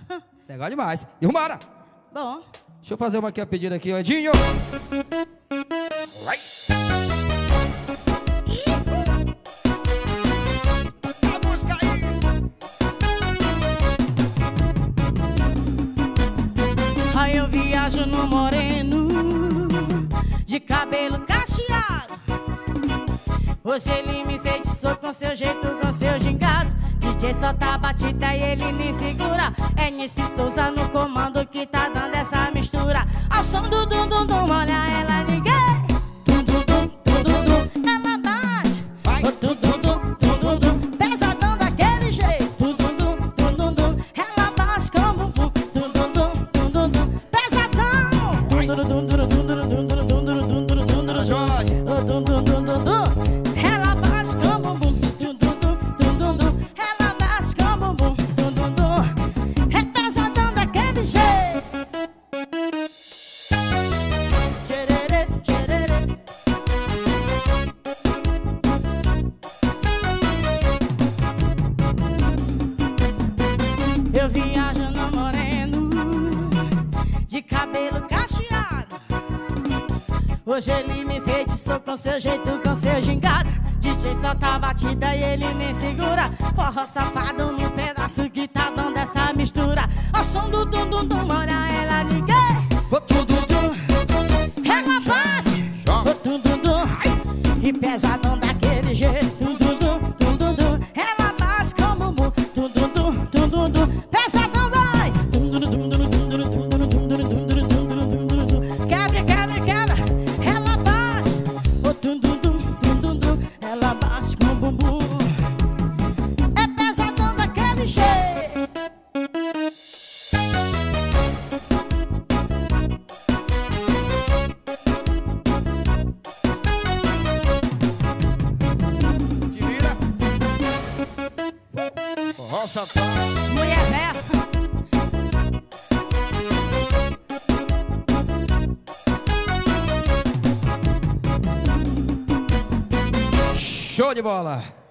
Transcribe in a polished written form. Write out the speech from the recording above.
Legal demais. E vambora. Bom. Deixa eu fazer uma aqui, a pedida aqui, ó. Edinho. A música aí. Aí eu viajo no moreno, de cabelo cacheado. Hoje ele me enfeitiçou com seu jeito, com seu gingado. DJ solta a batida e ele nem segura. É Nice Souza no comando que tá dando essa mistura. Ao som do dum dum dum, olha ela ninguém. Dum dum dum, dum dum dum, ela bate. Dum dum dum, dum dum dum, pesadão daquele jeito. Dum dum dum, dum dum dum, ela bate com bumbum. Dum dum dum, dum dum dum, pesadão. Dum dum dum dum dum dum dum dum dum dum dum dum dum, Jorge. Dum dum dum dum dum, ela bate com bumbum. Dum dum dum dum dum dum, ela bate com bumbum. Dum dum dum, é pesadão daquele jeito. Tchererê, tchererê. Eu viajo no moreno, de cabelo cacheado. Hoje ele me enfeitiçou com seu jeito, com seu gingado. DJ solta a batida e ele nem segura. Forró safado no pedaço que tá dando essa mistura. Ao som do dum dum dum, olha ela ninguém. O dum dum dum, ela bate. O dum dum dum, e pesadão daquele jeito. Dum dum dum, dum dum dum, ela bate com bumbum. Dum dum dum, dum dum dum, pesadão vai. Dum dum dum dum dum dum dum dum dum dum dum dum dum dum. Quebra, quebra, quebra, ela bate. O dum dum dum, dum dum dum, ela bate com bumbum. É pesadão daquele jeito. Te vira. Forró safado. Mulher velha. Show de bola.